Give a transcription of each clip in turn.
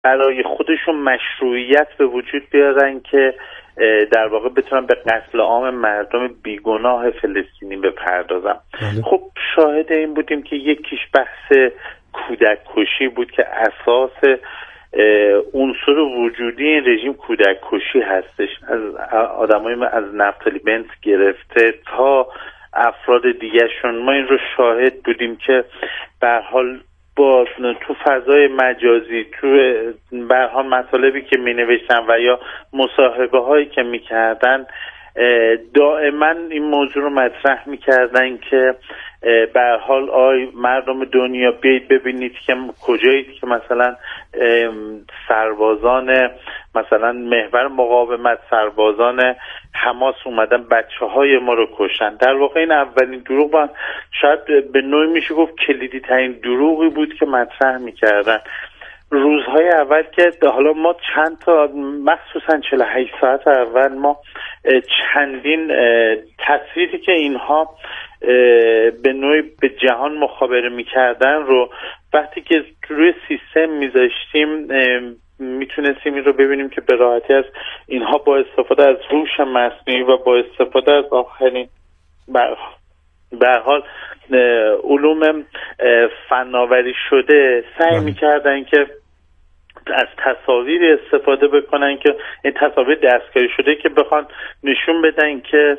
برای خودشون مشروعیت به وجود بیارن که در واقع بتونن به قتل عام مردم بیگناه فلسطینی بپردازن. خب شاهد این بودیم که یکیش بحث کودک کشی بود که اساس عنصر وجودی این رژیم کودک کشی هستش، از آدمای از نفتالی بنت گرفته تا افراد دیگه‌شون. ما این رو شاهد بودیم که به هر حال با تو فضای مجازی، تو به هر حال مطالبی که می‌نوشتن و یا مصاحبه‌هایی که می‌کردن، دائما این موضوع رو مطرح می‌کردن که به هر حال مردم دنیا بیایید ببینید که کجایید که مثلا سربازان مثلا محور مقاومت، سربازان حماس اومدن بچه‌های ما رو کشتن. در واقع این اولین دروغ بود، شاید به نوعی میشه گفت کلیدی ترین دروغی بود که مطرح میکردن. روزهای اول که حالا ما چند تا مخصوصا 48 ساعت اول ما چندین تصویری که اینها به نوعی به جهان مخابره میکردن رو وقتی که روی سیستم میذاشتیم میتونستیم این رو ببینیم که به راحتی از اینها با استفاده از هوش مصنوعی و با استفاده از آخرین به هر حال علوم فناوری شده سعی میکردن که از تصاویر استفاده بکنن که این تصاویر دستکاری شده که بخوان نشون بدن که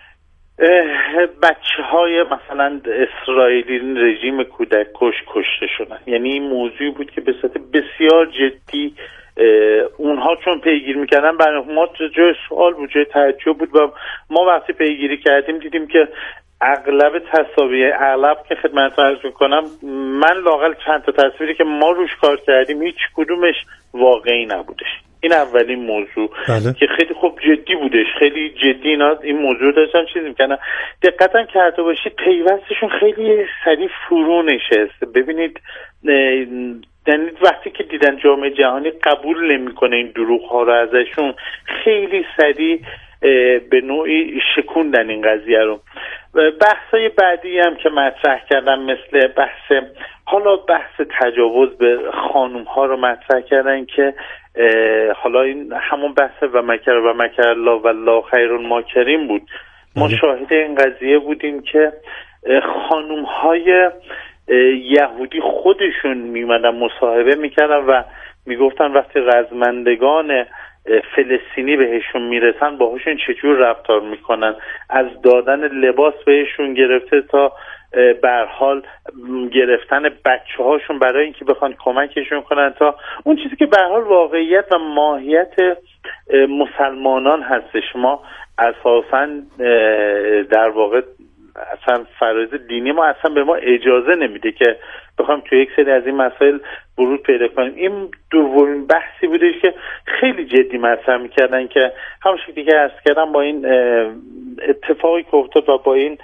بچه‌های مثلا اسرائیلی رژیم کودک کشته شدن. یعنی این موضوعی بود که به صورت بسیار جدی اونها چون پیگیری میکردن برای ما جای سوال بود، جای تعجب بود و ما وقتی پیگیری کردیم دیدیم که اغلب تصاویر، اغلب که خدمتتون عرض میکنم، من لااقل چند تا تصویری که ما روش کار کردیم هیچ کدومش واقعی نبودش. این اولین موضوع که خیلی خوب جدی بودش، خیلی جدی اینا این موضوع داشتن چیز میکنن. دقیقاً کرده باشید پیوستشون خیلی سریع فرو نشست. ببینید وقتی که دیدن جامعه جهانی قبول نمیکنه این دروغ ها رو ازشون، خیلی سریع به نوعی شکوندن این قضیه رو. بحثای بعدی هم که مطرح کردن مثل بحث تجاوز به خانوم ها رو مطرح کردن که حالا این همون بحث و مکر الله و الله خیر الماکرین بود. ما شاهد این قضیه بودیم که خانوم های یهودی خودشون میمدن مصاحبه میکردن و میگفتن وقتی رزمندگان فلسطینی بهشون میرسن باهاشون چجور رفتار میکنن، از دادن لباس بهشون گرفته تا به هر حال گرفتن بچه هاشون برای اینکه بخوان کمکشون کنن تا اون چیزی که به هر حال واقعیت و ماهیت مسلمانان هستش. ما اساساً در واقع اصلا فرایض دینی ما اصلا به ما اجازه نمیده که بخوام توی یک سری از این مسائل ورود پیدا کنیم. این دومین بحثی بودش که خیلی جدی مطرح میکردن که همون شکلی که عرض کردم با این اتفاقی که افتاد و با این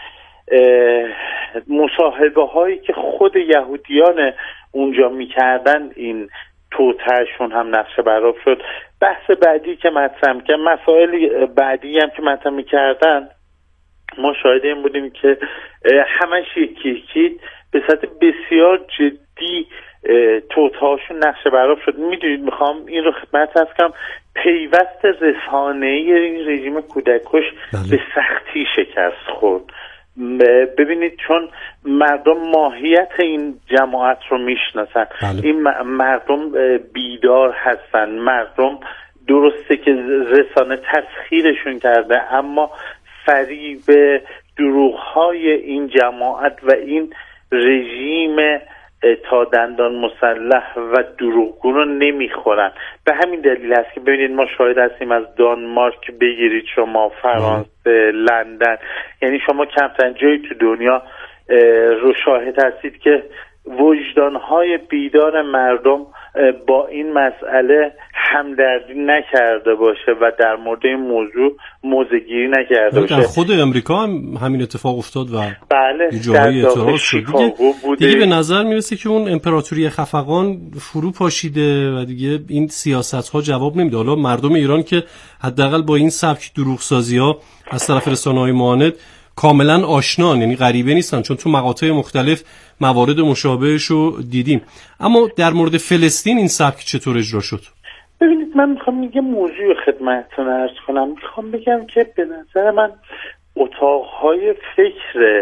مصاحبه هایی که خود یهودیان اونجا میکردن این توطئه‌شون هم نقشه برآب شد. بحث بعدی که مطرح میکردن، مسائل بعدی هم که مطرح میکردن، ما شاهد این بودیم که همش یکی به صورت بسیار جدی توطئه‌هاشون نقشه برآب شد. میدونید میخوام این رو خدمت عرض کنم، پیوست رسانه‌ای این رژیم کودککش به سختی شکست خورد. ببینید چون مردم ماهیت این جماعت رو میشناسن، این مردم بیدار هستن، مردم درسته که رسانه تسخیرشون کرده اما فریب دروغ‌های این جماعت و این رژیم تا دندان مسلح و دروغگو رو نمیخورن. به همین دلیل هست که ببینید ما شاهد هستیم از دانمارک بگیرید شما، فرانسه، لندن، یعنی شما کمترین جایی تو دنیا رو شاهد هستید که وجدانهای بیدار مردم با این مسئله همدردی نکرده باشه و در مورد این موضوع موضع‌گیری نکرده باشه. در خود امریکا هم همین اتفاق افتاد و بله، جاهای اعتراض شد. دیگه به نظر میرسه که اون امپراتوری خفقان فرو پاشیده و دیگه این سیاست‌ها جواب نمیده. حالا مردم ایران که حداقل با این سبک دروغسازی‌ها از طرف رسانه‌های معاند کاملا آشنان، یعنی غریبه نیستن، چون تو مقاطع مختلف موارد مشابهش رو دیدیم. اما در مورد فلسطین این سبک چطور اجرا شد؟ ببینید، من میخوام یه موضوع خدمتتون عرض کنم. میخوام بگم که به نظر من اتاقهای فکر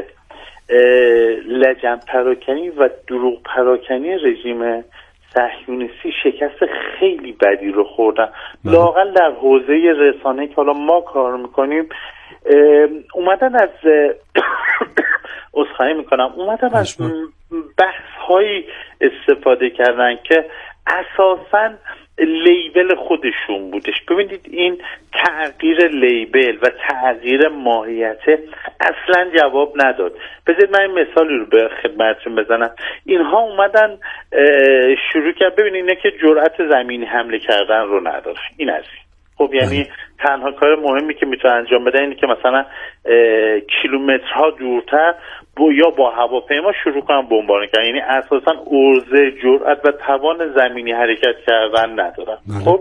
لجن پراکنی و دروغ پراکنی رژیم صهیونیستی شکست خیلی بدی رو خوردن. لااقل در حوزه رسانه‌ای که حالا ما کار میکنیم اومدن از عذرخواهی میکنم، اومدن از بحث‌هایی استفاده کردن که اساساً لیبل خودشون بودش. ببینید، این تغییر لیبل و تغییر ماهیت اصلا جواب نداد. بذارید من این مثالی رو به خدمتتون بزنم. اینها اومدن شروع کرد، ببینید اینا که جرأت زمینی حمله کردن رو نداره. این از این. خب یعنی تنها کار مهمی که میتونه انجام بده اینه که مثلا کیلومترها دورتر یا با هواپیما شروع کنن بمباران کردن. یعنی اساسا عرضه جرأت و توان زمینی حرکت کردن ندارن. خب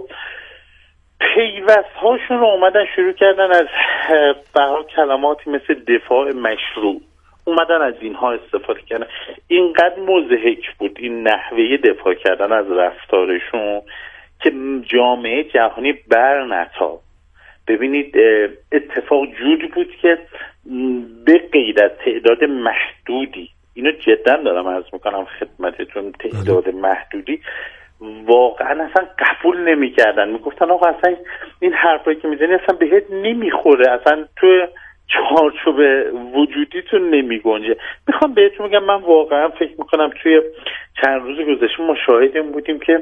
پیوست‌هاشون رو اومدن شروع کردن از برای کلماتی مثل دفاع مشروع، اومدن از اینها استفاده کردن. اینقدر مضحک بود این نحوه دفاع کردن از رفتارشون که جامعه جهانی بر نتاب. ببینید، اتفاق جوری بود که به غیر از تعداد محدودی، اینو جدا دارم عرض میکنم خدمتتون، تعداد محدودی واقعا اصلا قبول نمیکردن. میگفتن آقا اصلا این حرفایی که میزنی اصلا بهت نمیخوره، اصلا تو چارچوب وجودیتون نمیگنجه. میخوام بهتون بگم، من واقعا فکر میکنم توی چند روز گذشته ما شاهد این بودیم که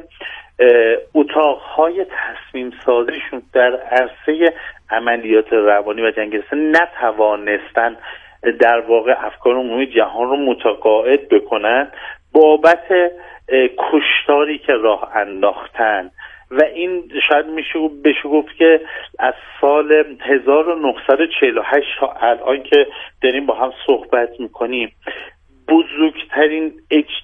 اتاقهای تصمیم سازیشون در عرصه عملیات روانی و جنگستان نتوانستن در واقع افکار عمومی جهان رو متقاعد بکنن بابت کشتاری که راه انداختن. و این شاید بشه گفت که از سال 1948 تا الان که داریم با هم صحبت میکنیم، بزرگترین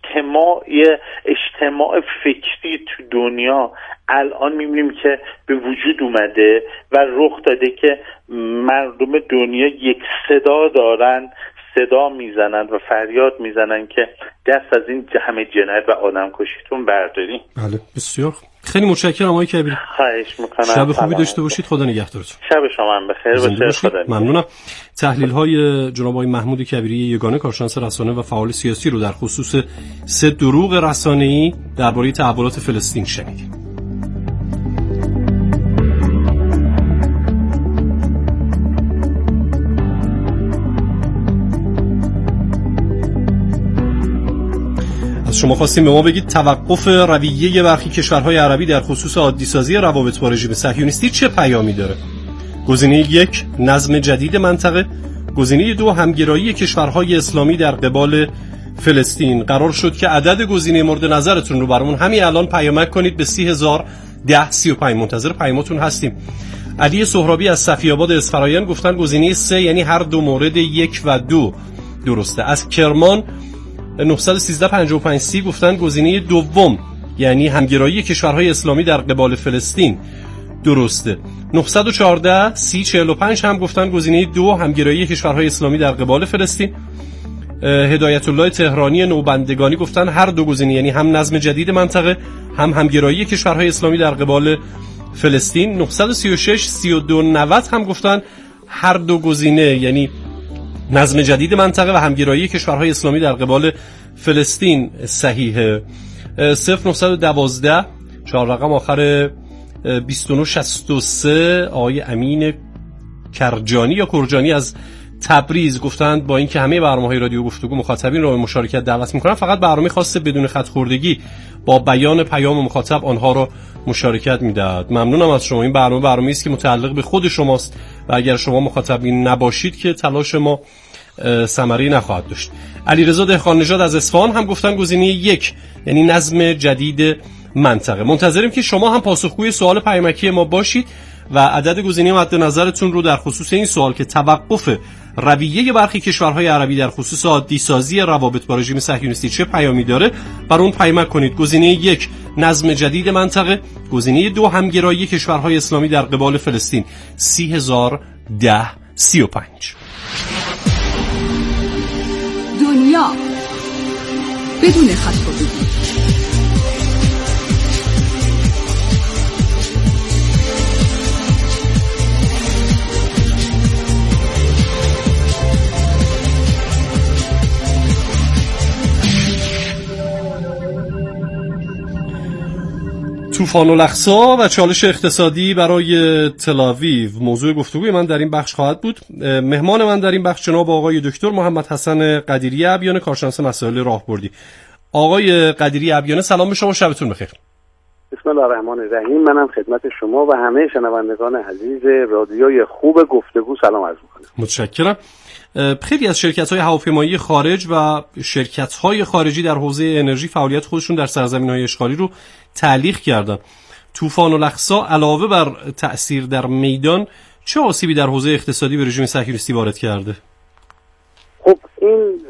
اجتماع فکری تو دنیا الان میبینیم که به وجود اومده و رخ داده که مردم دنیا یک صدا دارن، صدا میزنن و فریاد میزنن که دست از این همه جنایت و آدم کشیتون برداریم. بله، بسیار خیلی متشکرم آقای کبیری. خواهش میکنم. شب خوبی داشته باشید. خدا نگهدارتون. شب شما هم بخیر باشه. خدا ممنونم. تحلیل های جناب آقای محمود کبیری یگانه، کارشناس رسانه و فعال سیاسی رو در خصوص 3 دروغ رسانه‌ای درباره تحولات فلسطین شنیدید. از شما خواستیم به ما بگید توقف رویه برخی کشورهای عربی در خصوص عادی‌سازی روابط با رژیم صهیونیستی چه پیامی داره؟ گزینه 1 نظم جدید منطقه، گزینه 2 همگرایی کشورهای اسلامی در قبال فلسطین. قرار شد که عدد گزینه مورد نظرتون رو برامون همین الان پیامک کنید به 30,01035. منتظر پیاماتون هستیم. علی سهرابی از صفی‌آباد اصفهان گفتن گزینه 3 یعنی هر دو مورد 1 و 2 درسته. از کرمان 91355 گفتن گزینه 2 یعنی همگرایی کشورهای اسلامی در قبال فلسطین درسته. 914 3045 هم گفتن گزینه 2 همگرایی کشورهای اسلامی در قبال فلسطین. هدایت الله تهرانی نوبندگانی گفتن هر دو گزینه، یعنی هم نظم جدید منطقه هم همگرایی کشورهای اسلامی در قبال فلسطین. 936 3290 هم گفتن هر دو گزینه، یعنی نظم جدید منطقه و همگرایی کشورهای اسلامی در قبال فلسطین صحیحه. 0912 4 رقم آخر 2963 آقای امین کرجانی یا کرجانی از تبریز گفتند با اینکه همه برنامه‌های رادیو گفتگو مخاطبین را به مشارکت دعوت می‌کنند، فقط برنامه خاص بدون خط خوردگی با بیان پیام مخاطب آنها را مشارکت می‌دهد. ممنونم از شما. این برنامه‌ای است که متعلق به خود شماست و اگر شما مخاطبین نباشید که تلاش ما ثمری نخواهد داشت. علیرضا دهقان نژاد از اصفهان هم گفتن گزینه 1 یعنی نظم جدید منطقه. منتظریم که شما هم پاسخگوی سوال پیامکی ما باشید و عدد گزینه مد نظرتون رو در خصوص این سوال که توقف رویه برخی کشورهای عربی در خصوص عادی‌سازی روابط با رژیم صهیونیستی چه پیامی داره بر اون پیامک کنید. گزینه 1 نظم جدید منطقه، گزینه 2 همگرایی کشورهای اسلامی در قبال فلسطین. 30,01035. دنیا بدون خط‌خطی. طوفان الاقصی و چالش اقتصادی برای تل‌آویو موضوع گفتگوی من در این بخش خواهد بود. مهمان من در این بخش جناب آقای دکتر محمد حسن قدیری ابیانه، کارشناس مسائل راهبردی. آقای قدیری ابیانه، سلام به شما، شبتون بخیر. بسم الله الرحمن الرحیم. منم خدمت شما و همه شنوندگان عزیز رادیوی خوب گفتگو سلام عرض می‌کنم. متشکرم. خیلی از شرکت‌های هواپیمایی خارج و شرکت‌های خارجی در حوزه انرژی فعالیت خودشون در سرزمین‌های اشغالی رو تعلیق کردن. طوفان الاقصی علاوه بر تأثیر در میدان چه آسیبی در حوزه اقتصادی به رژیم صهیونیستی وارد کرده؟ خب این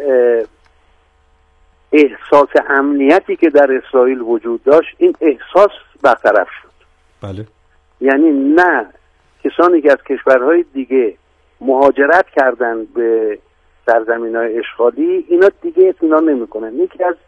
احساس امنیتی که در اسرائیل وجود داشت، این احساس برطرف شد. بله. یعنی نه کسانی که از کشورهای دیگه مهاجرت کردن به سرزمین‌های اشغالی، اینا دیگه اطمینان نمی‌کنن. یکی از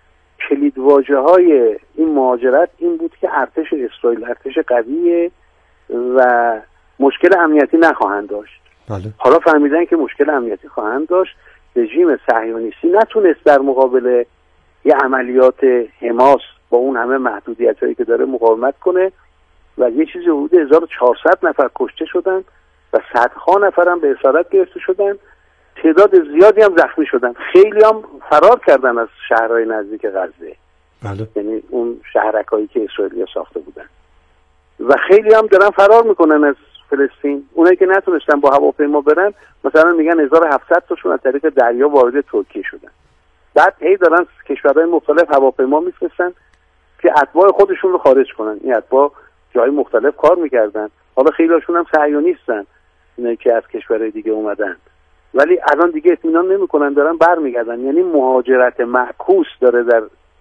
کلیدواژه‌های این مهاجرت این بود که ارتش اسرائیل ارتش قویه و مشکل امنیتی نخواهند داشت. بله. حالا فهمیدن که مشکل امنیتی خواهند داشت. رژیم صهیونیستی نتونست در مقابل یه عملیات حماس با اون همه محدودیت‌هایی که داره مقاومت کنه و یه چیزی حدود 1400 نفر کشته شدن و صدها نفر هم به اسارت گرفته شدن. تعداد زیادی هم زخمی شدن. خیلی هم فرار کردن از شهرهای نزدیک غزه. بله. یعنی اون شهرکایی که اسرائیلیا ساخته بودن. و خیلی هم دارن فرار میکنن از فلسطین. اونایی که نتونستن با هواپیما برن، مثلا میگن 1700 تاشون از طریق دریا وارد ترکیه شدن. بعد هی دارن کشورهای مختلف هواپیما میفرستن که اتباع خودشون رو خارج کنن. این اتباع جای مختلف کار میکردن. حالا خیلی‌هاشون هم صهیونیستن، اینایی که از کشورهای دیگه اومدن. ولی الان دیگه اطمینان نمی‌کنن، دارن برمیگردن. یعنی مهاجرت معکوس داره در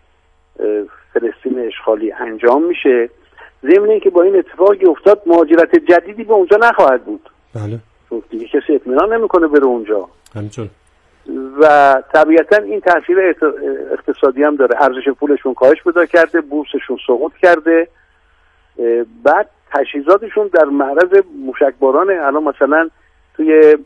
فلسطین اشغالی انجام میشه. ضمن اینکه با این اتفاقی افتاد مهاجرت جدیدی به اونجا نخواهد بود. بله. دیگه کسی اطمینان نمی‌کنه بره اونجا. همینطور. و طبیعتاً این تاثیر اقتصادی هم داره. ارزش پولشون کاهش پیدا کرده، بورسشون سقوط کرده. بعد تجهیزاتشون در معرض موشکباران. الان مثلا توی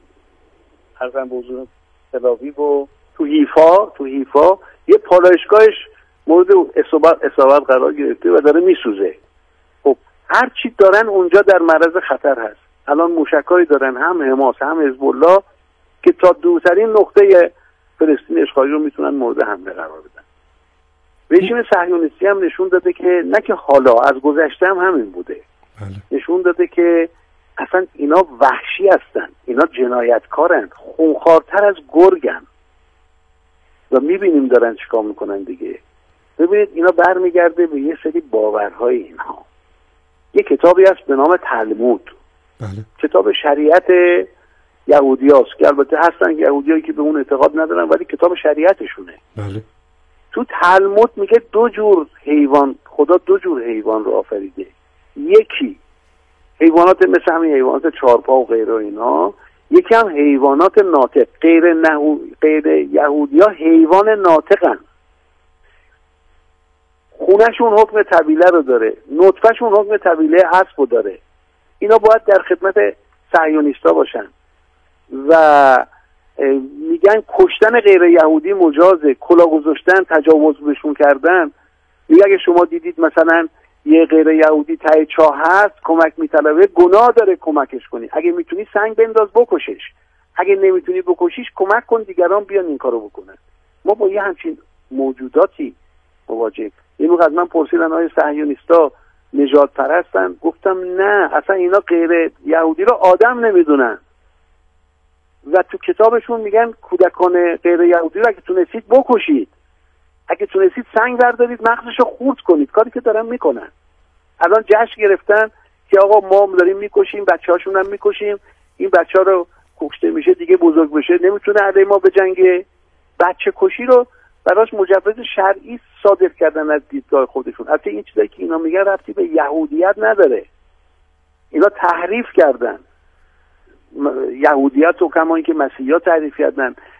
حرفم بزرگ تل‌آویو و تو حیفا یه پالایشگاهش مورد اصابت قرار گرفته و داره میسوزه. خب هر چی دارن اونجا در معرض خطر هست. الان موشکایی دارن، هم حماس هم حزب الله، که تا دورترین نقطه فلسطین اشغالی رو میتونن مورد حمله قرار بدن. رژیم صهیونیستی هم نشون داده که نه که حالا، از گذشته هم همین بوده. بله. نشون داده که اصلا اینا وحشی هستن، اینا جنایتکارن، خونخوارتر از گرگن و میبینیم دارن چیکار میکنن دیگه. ببینید اینا برمیگرده به یه سری باورهای اینها. یه کتابی هست به نام تلمود. بله. کتاب شریعت یهودی هست که البته هستن یهودیایی که به اون اعتقاد ندارن ولی کتاب شریعتشونه. بله. تو تلمود میگه خدا دو جور حیوان رو آفریده. یکی حیوانات مثل همین حیوانات چارپا و غیره اینا، یکی هم حیوانات ناطق. غیر یهودی‌ها حیوان ناطقن. خونشون حکم طبیله رو داره، نطفهشون حکم طبیله اسب رو داره. اینا باید در خدمت صهیونیستا باشن و میگن کشتن غیر یهودی مجازه، کلاه گذاشتن، تجاوز بهشون کردن. میگه اگه شما دیدید مثلا یه غیر یهودی ته چاه هست کمک میطلبه، گناه داره کمکش کنی. اگه میتونی سنگ بنداز بکشش، اگه نمیتونی بکشیش کمک کن دیگران بیان این کارو بکنن. ما با یه همچین موجوداتی مواجهیم. یه موقع از من پرسیدن آیا صهیونیستا نژاد پرستن؟ گفتم نه، اصلا اینا غیر یهودی رو آدم نمیدونن و تو کتابشون میگن کودکان غیر یهودی رو اگه تونستید بکشید، اگه تونستید سنگ بردارید مغزشو خورد کنید. کاری که دارن میکنن. الان جشن گرفتن که آقا ما داریم میکشیم، بچه‌هاشون هم میکشیم، این بچه‌ها رو کشته میشه دیگه بزرگ بشه نمیتونه علیه ما بجنگه. بچه کشی رو براش مجوز شرعی صادر کردن از دیدگاه خودشون. البته این چیزایی که اینا میگن ربطی به یهودیت نداره. اینا تحریف کردن یهودیت رو، کما اینکه مسیحی‌ها تحریف کردن.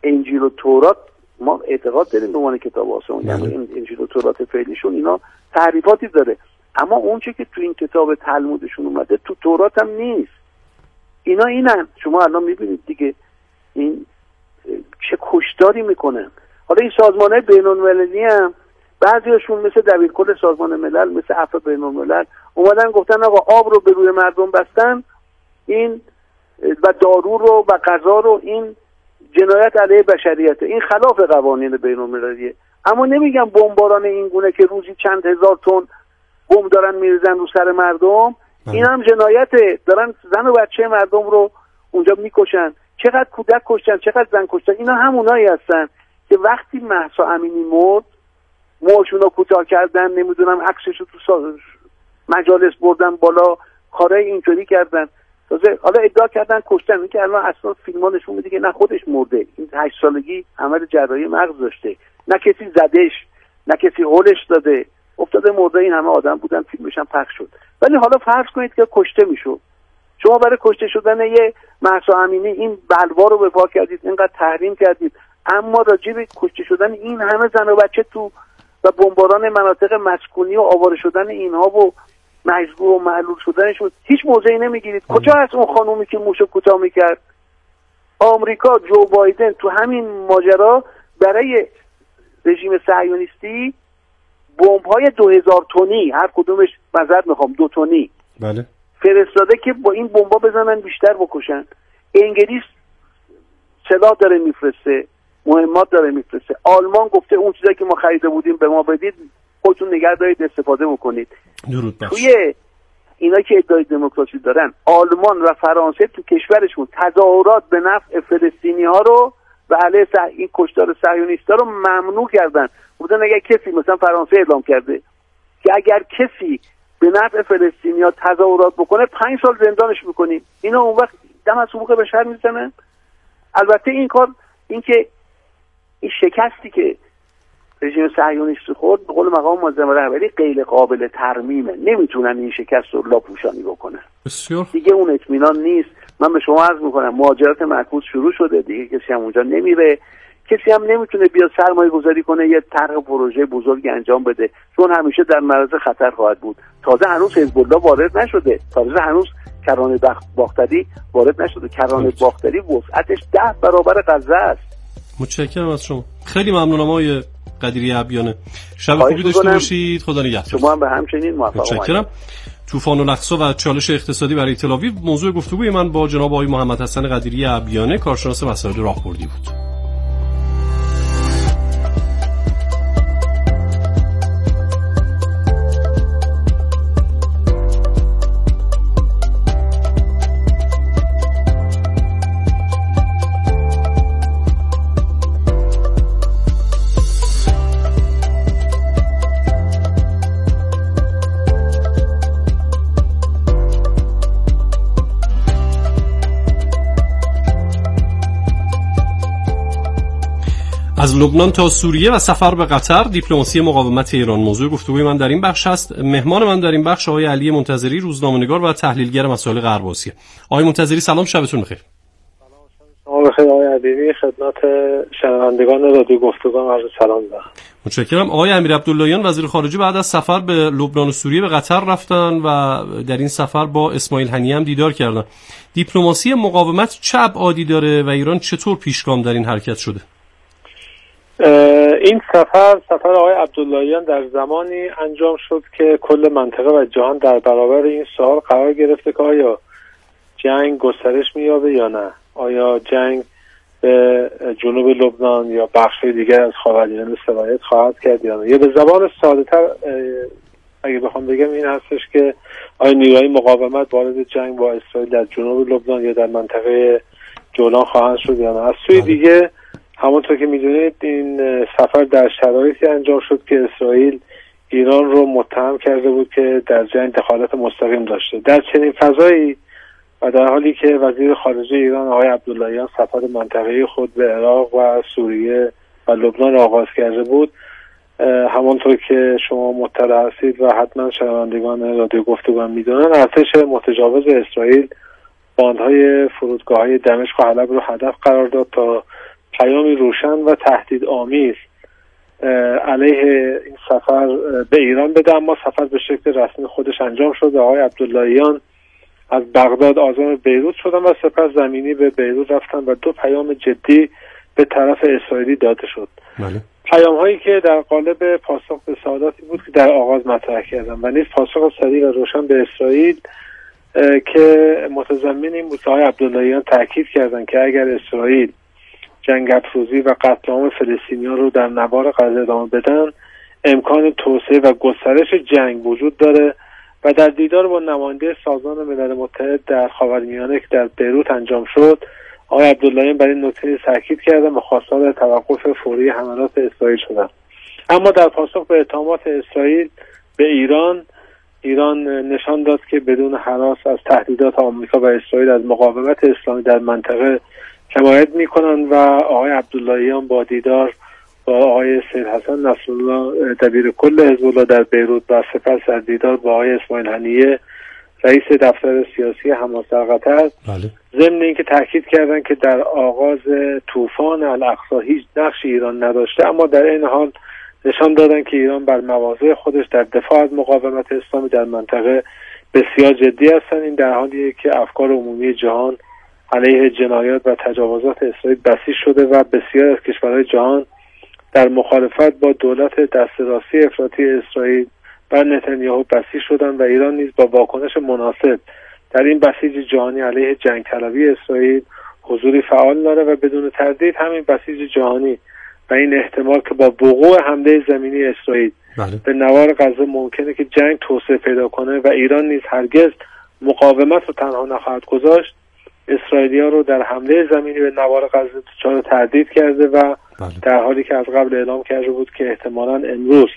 انجیل و تورات ما اعتقاد داریم به عنوان کتاب آسمانی، یعنی انجیل و تورات فعلیشون اینا تعریفاتی داره، اما اون چه که تو این کتاب تلمودشون اومده تو تورات هم نیست. اینا اینن، شما الان میبینید دیگه این چه کشتاری میکنن. حالا این سازمان‌های بین‌المللی هم بعضیاشون مثل دبیرکل سازمان ملل، مثل عفو بین‌الملل اومدن گفتن آقا آب رو به روی مردم بستن این و دارو رو و غذا رو، این جنایت علیه بشریت، این خلاف قوانین بین‌المللیه. اما نمیگن بمباران این گونه که روزی چند هزار تن بمب دارن میریزن رو سر مردم، این هم جنایته، دارن زن و بچه مردم رو اونجا میکشن. چقدر کودک کشتن، چقدر زن کشتن. اینا همونایی هستن که وقتی مهسا امینی مرد موهاشون رو کوتاه کردن، نمیدونم عکسش رو تو مجالس بردن بالا، کارهای اینطوری کردن، تازه حالا ادعا کردن کشتن. این که الان اصلا فیلم‌ها نشون میده که نه خودش مرده، این 8 سالگی عمل جراحی مغز داشته، نه کسی زدش، نه کسی هولش داده، افتاده مرده. این همه آدم بودن، فیلمش هم پخش شد. ولی حالا فرض کنید که کشته میشد، شما برای کشته شدن یه مهسا امینی این بلوا رو به پا کردید، اینقدر تحریم کردید، اما راجع به کشته شدن این همه زن و بچه تو و بمباران مناطق مسکونی و آواره شدن اینها و مجبور و معلول شدنشون هیچ موضعی نمیگیرید. کجا هست اون خانومی که موشو کوتاه میکرد؟ آمریکا، جو بایدن تو همین ماجرا برای رژیم صهیونیستی بمب‌های 2000 تنی، هر کدومش معذرت میخوام 2 تنی بله فرستاده که با این بمبا بزنن بیشتر بکشن. انگلیس سلاح داره میفرسته، مهمات داره میفرسته. آلمان گفته اون چیزایی که ما خریده بودیم به ما بدید، خودتون نگه دارید استفاده بکنید. درود باشه. توی اینا که ادعای دموکراسی دارن، آلمان و فرانسه تو کشورشون تظاهرات به نفع فلسطینی‌ها رو و علیه این کشتار صهیونیست‌ها رو ممنوع کردن. بودن اگر کسی مثلا فرانسه اعلام کرده که اگر کسی به نفع فلسطینی‌ها تظاهرات بکنه 5 سال زندانش میکنیم، اینا اون وقت دم از حقوق بشر میزنن. البته این کار، این که این شکستی که رژیم صهیونیستی خورد به قول مقام معظم رهبری غیر قابل ترمیمه، نمیتونن این شکست رو لاپوشانی بکنن. بسیار دیگه اون اطمینان نیست. من به شما عرض میکنم مهاجرت معکوس شروع شده دیگه، کسی هم اونجا نمیره، کسی هم نمیتونه بیاد سرمایه گذاری کنه یه طرح پروژه بزرگی انجام بده، چون همیشه در معرض خطر خواهد بود. تازه هنوز حزب الله وارد نشده، تازه هنوز کرانه باختری وارد نشده. کرانه باختری وسعتش 10 برابر غزه است. متشکرم از شما، خیلی ممنونم آقای قدیری عبیانه. شب خوبی داشته باشید. خدا نگهدار. شما هم به همچنین موفق باشید. متشکرم. طوفان الاقصی و چالش اقتصادی برای تل آویو موضوع گفتگوی من با جناب آقای محمد حسن قدیری عبیانه، کارشناس مسائل راهبردی بود. از لبنان تا سوریه و سفر به قطر، دیپلماسی مقاومت ایران موضوع گفتگوی من در این بخش است. مهمان من در این بخش آقای علی منتظری، روزنامه‌نگار و تحلیلگر مسائل غرب آسیا. آقای منتظری سلام، شبتون بخیر. سلام بخیر آقای عبیری، خدمت شنوندگان رادیو گفتگو عرض سلام دارم. متشکرم. آقای امیر عبداللهیان وزیر خارجه بعد از سفر به لبنان و سوریه به قطر رفتن و در این سفر با اسماعیل هنیه هم دیدار کردن. دیپلماسی مقاومت چه ابعادی داره و ایران چطور پیشگام در این حرکت شده؟ این سفر آقای عبداللهیان در زمانی انجام شد که کل منطقه و جهان در برابر این سوال قرار گرفته که آیا جنگ گسترش می‌یابه یا نه، آیا جنگ به جنوب لبنان یا بخش‌های دیگر از خاورمیانه سرایت خواهد کرد یا نه. یا به زبان ساده‌تر اگه بخوام بگم این هستش که آیا نیروهای مقاومت وارد جنگ با اسرائیل در جنوب لبنان یا در منطقه جولان خواهند شد یا نه. از سوی دیگه همونطور که میدونید این سفر در شرایطی انجام شد که اسرائیل ایران رو متهم کرده بود که در جنگ دخالت مستقیم داشته. در چنین فضایی و در حالی که وزیر خارجه ایران آقای عبداللهیان سفر منطقه‌ای خود به عراق و سوریه و لبنان آغاز کرده بود، همونطور که شما مطلع هستید و حتما شنوندگان رادیو گفتگو هم میدونن، ارتش متجاوز اسرائیل باندهای فرودگاه‌های دمشق و حلب رو هدف قرار داد تا پیامی روشن و تهدیدآمیز علیه این سفر به ایران بده، اما سفر به شکل رسمی خودش انجام شد. آقای عبداللهیان از بغداد آزم بیروت شدن و سپس زمینی به بیروت رفتن و 2 پیام جدی به طرف اسرائیلی داده شد. پیام هایی که در قالب پاسخ به سوالاتی بود که در آغاز مطرح کردم و نیز پاسخ سریع و روشن به اسرائیل که متضمن این بود که آقای عبداللهیان تاکید کردند که اگر اسرائیل جنگ افروزی و قتل عام فلسطینیان رو در نوار غزه ادامه بدن، امکان توسعه و گسترش جنگ وجود داره و در دیدار با نماینده سازمان ملل متحد در خاورمیانه که در بیروت انجام شد، آقای عبداللهیان برای این نکته تاکید کردند و خواستار توقف فوری حملات اسرائیل شدند. اما در پاسخ به اتهامات اسرائیل به ایران نشان داد که بدون هراس از تهدیدات آمریکا و اسرائیل از مقاومت اسلامی در منطقه حمایت میکنند و آقای عبداللهیان با دیدار با آقای سید حسن نصرالله دبیر کل حزب الله در بیروت و سپس در دیدار با آقای اسماعیل هنیه رئیس دفتر سیاسی حماس در قطر، ضمن اینکه تاکید کردند که در آغاز طوفان الاقصی هیچ نقش ایران نداشته، اما در این حال نشان دادند که ایران بر مواضع خودش در دفاع از مقاومت اسلامی در منطقه بسیار جدی هستند. این در حالیه که افکار عمومی جهان علیه جنایات و تجاوزات اسرائیل بسیج شده و بسیار از کشورهای جهان در مخالفت با دولت دست راستی افراطی اسرائیل و نتانیاهو بسیج شدند و ایران نیز با واکنش مناسب در این بسیج جهانی علیه جنگ طلبی اسرائیل حضوری فعال داره و بدون تردید همین بسیج جهانی و این احتمال که با وقوع حمله زمینی اسرائیل به نوار غزه ممکنه که جنگ توسعه پیدا کنه و ایران نیز هرگز مقاومت رو تنها نخواهد گذاشت، اسرائیلی‌ها رو در حمله زمینی به نوار غزه دچار تردید کرده و در حالی که از قبل اعلام کرده بود که احتمالاً امروز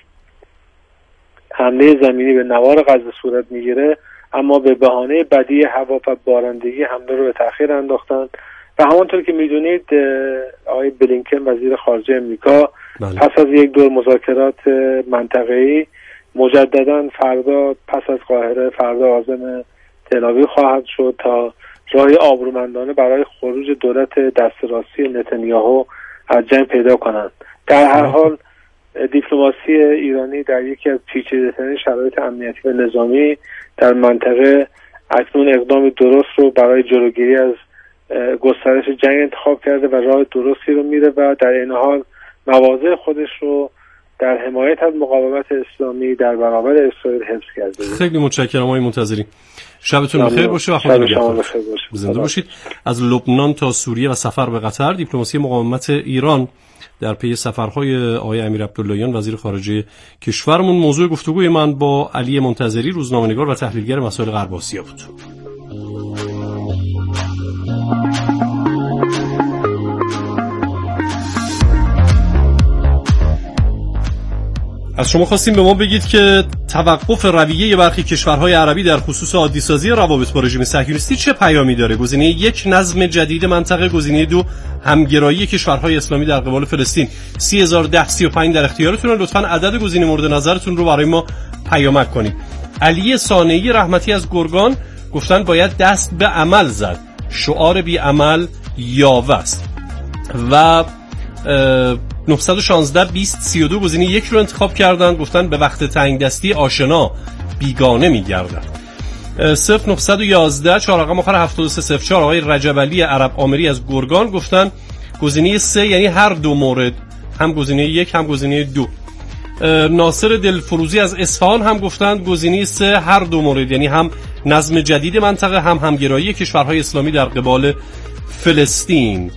حمله زمینی به نوار غزه صورت میگیره، اما به بهانه بدی هوا و بارندگی حمله رو به تأخیر انداختند و همونطور که میدونید آقای بلینکن وزیر خارجه امریکا پس از یک دور مذاکرات منطقه‌ای مجدداً فردا پس از قاهره فردا عازم تل‌آویو خواهد شد تا راهی آبرومندانه برای خروج دولت دست راستی نتانیاهو از جنگ پیدا کنند. در هر حال دیپلماسی ایرانی در یکی از پیچیده‌ترین شرایط امنیتی و نظامی در منطقه اکنون اقدام درست رو برای جلوگیری از گسترش جنگ انتخاب کرده و راه درستی رو میره و در این حال مواضع خودش رو در حمایت از مقاومت اسلامی در برابر اسرائیل حفظ کرده. خیلی متشکرم آقای منتظری. شبتون بخیر باشه و خدا نگهدار. زنده باشید. از لبنان تا سوریه و سفر به قطر، دیپلماسی مقاومت ایران در پی سفرهای آقای امیر عبداللهیان وزیر خارجه کشورمون موضوع گفتگوی من با علی منتظری روزنامه‌نگار و تحلیلگر مسائل غرب آسیا بود. از شما خواستیم به ما بگید که توقف رویه برخی کشورهای عربی در خصوص عادی‌سازی روابط با رژیم صهیونیستی چه پیامی داره؟ گزینه 1 نظم جدید منطقه، گزینه 2 همگرایی کشورهای اسلامی در قبال فلسطین. 301035 در اختیارتونه. لطفاً عدد گزینه مورد نظرتون رو برای ما پیامک کنید. علی صانعی رحمتی از گرگان گفتن باید دست به عمل زد، شعار بی عمل یاوه است. و 916-20-32 گزینه 1 رو انتخاب کردن، گفتن به وقت تنگ دستی آشنا بیگانه میگردن. 0911 4 رقم آخر 7304 آقای رجب علی عرب آمری از گرگان گفتن گزینه 3 یعنی هر دو مورد، هم گزینه 1 هم گزینه 2. ناصر دلفروزی از اصفهان هم گفتند گزینه 3 هر دو مورد، یعنی هم نظم جدید منطقه هم همگرایی کشورهای اسلامی در قبال فلسطین.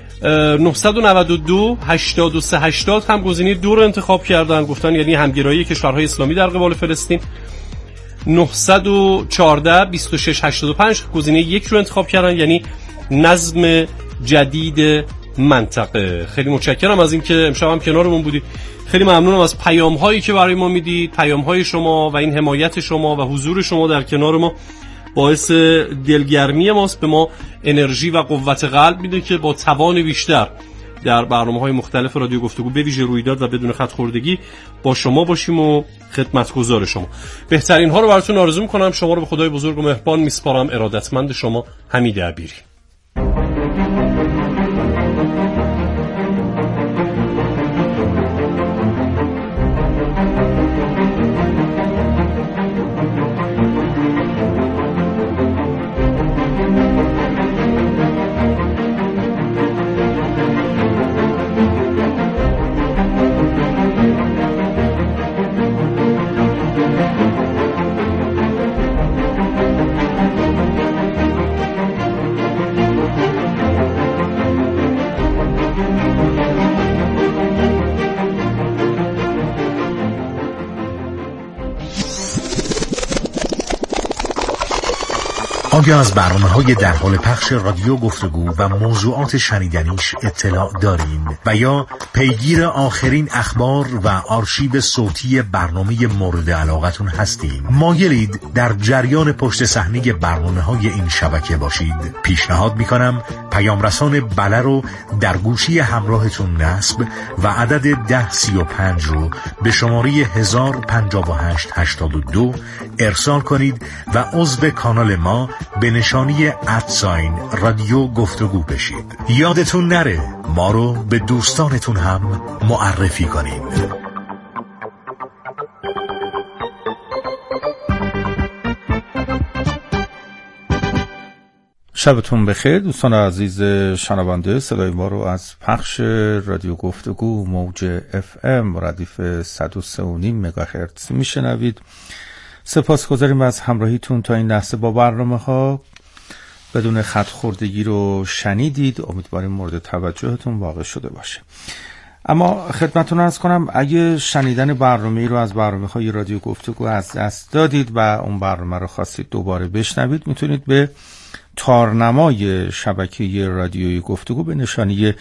992-83-80 هم گزینه 2 رو انتخاب کردن، گفتن یعنی همگرایی کشورهای اسلامی در قبال فلسطین. 914-26-85 گزینه 1 رو انتخاب کردن، یعنی نظم جدید منطقه. خیلی متشکرم از اینکه امشب هم کنارمون بودید. خیلی ممنونم از پیام هایی که برای ما میدید، پیام های شما و این حمایت شما و حضور شما در کنار ما باعث دلگرمی ماست، به ما انرژی و قوت قلب میده که با توان بیشتر در برنامه‌های مختلف رادیو گفتگو به ویژه رویداد و بدون خط خوردگی با شما باشیم و خدمتگزار شما. بهترین ها رو براتون آرزو می‌کنم. شما رو به خدای بزرگ و مهربان میسپارم. ارادتمند شما، حمید عبیری. آیا از برنامه‌های در حال پخش رادیو گفتگو و موضوعات شنیدنیش اطلاع دارین و یا پیگیر آخرین اخبار و آرشیو صوتی برنامه مورد علاقتون هستین؟ مایلید در جریان پشت صحنه برنامه‌های این شبکه باشید؟ پیشنهاد می‌کنم پیام رسان بله رو در گوشی همراهتون نصب و عدد 1035 رو به شماره 105882 ارسال کنید و عضو کانال ما به نشانی @رادیو گفتگو بشید. یادتون نره ما رو به دوستانتون هم معرفی کنید. شبتون بخیر دوستان عزیز شنونده. صدای ما رو از پخش رادیو گفتگو موج FM ردیف 103.5 مگاهرتز میشنوید. سپاسگزاریم از همراهیتون تا این لحظه با برنامه‌ها. بدون خط خوردگی رو شنیدید، امیدواریم مورد توجهتون واقع شده باشه. اما خدمتتون عرض کنم اگه شنیدن برنامه‌ای رو از برنامه‌های رادیو گفتگو از دست دادید و اون برنامه رو خواستید دوباره بشنوید، میتونید به تارنمای شبکه رادیوی گفتگو به نشانی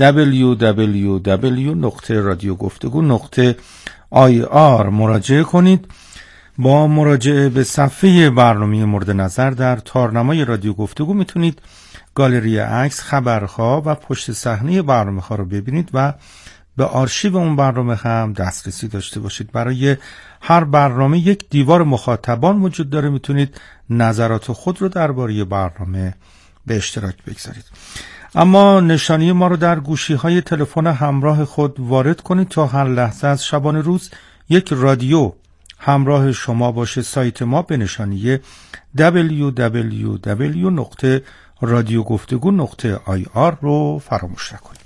www.radiogoftugu.ir مراجعه کنید. با مراجعه به صفحه برنامه مورد نظر در تارنمای رادیو گفتگو میتونید گالری عکس، خبرها و پشت صحنه برنامه‌ها رو ببینید و به آرشیو اون برنامه هم دسترسی داشته باشید. برای هر برنامه یک دیوار مخاطبان وجود داره، میتونید نظرات خود رو درباره برنامه به اشتراک بگذارید. اما نشانی ما رو در گوشی‌های تلفن همراه خود وارد کنید تا هر لحظه از شبانه روز یک رادیو همراه شما باشه. سایت ما به نشانی www.radiogoftugu.ir رو فراموش نکنید.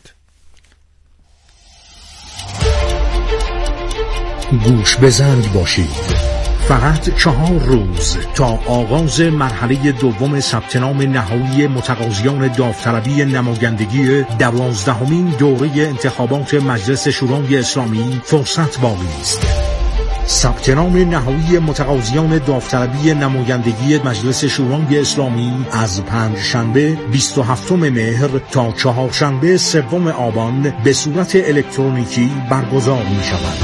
گوش بزند باشید. فقط 4 روز تا آغاز مرحله دوم ثبت نام نهایی متقاضیان داوطلبی نمایندگی 12مین دوره انتخابات مجلس شورای اسلامی فرصت باقی است. ثبت نام نهایی متقاضیان داوطلبی نمایندگی مجلس شورای اسلامی از پنجشنبه 27 مهر تا چهارشنبه 3 آبان به صورت الکترونیکی برگزار می شود.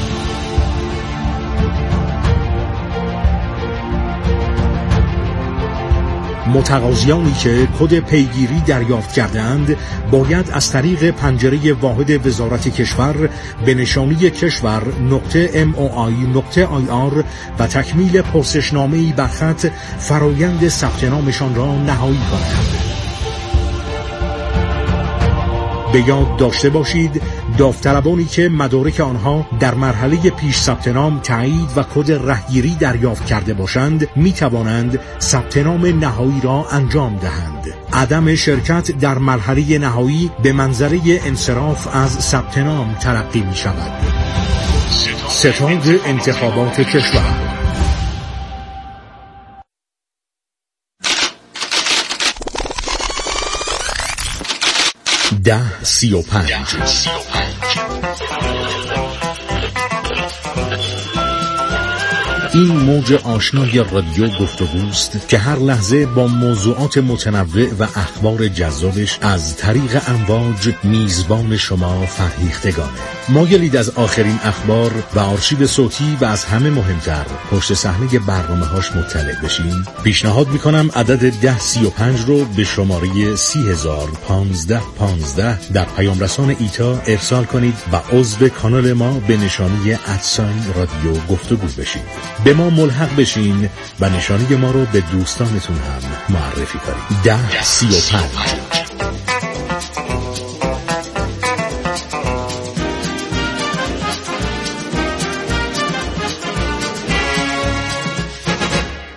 متقاضیانی که کد پیگیری دریافت کردند باید از طریق پنجره واحد وزارت کشور به نشانی کشور.moi.ir و تکمیل پرسشنامه‌ای بر خط فرایند ثبت نامشان را نهایی کنند. به یاد داشته باشید داوطلبانی که مدارک آنها در مرحله پیش ثبت نام تایید و کد رهگیری دریافت کرده باشند می توانند ثبت نام نهایی را انجام دهند. عدم شرکت در مرحله نهایی به منظره انصراف از ثبت نام تلقی می شود. ستاد انتخابات کشور. ده 35 این موج آشنای رادیو گفتگوست که هر لحظه با موضوعات متنوع و اخبار جذابش از طریق امواج میزبان شما فرهیختگانه. مایلید از آخرین اخبار و آرشیو صوتی و از همه مهمتر پشت صحنه برنامه‌هاش مطلع بشین؟ پیشنهاد میکنم عدد 1035 رو به شماره 30515 در پیام رسان ایتا ارسال کنید و عضو کانال ما به نشانی @رادیو گفتگو بشید. به ما ملحق بشین و نشانی ما رو به دوستانتون هم معرفی کنید. 1035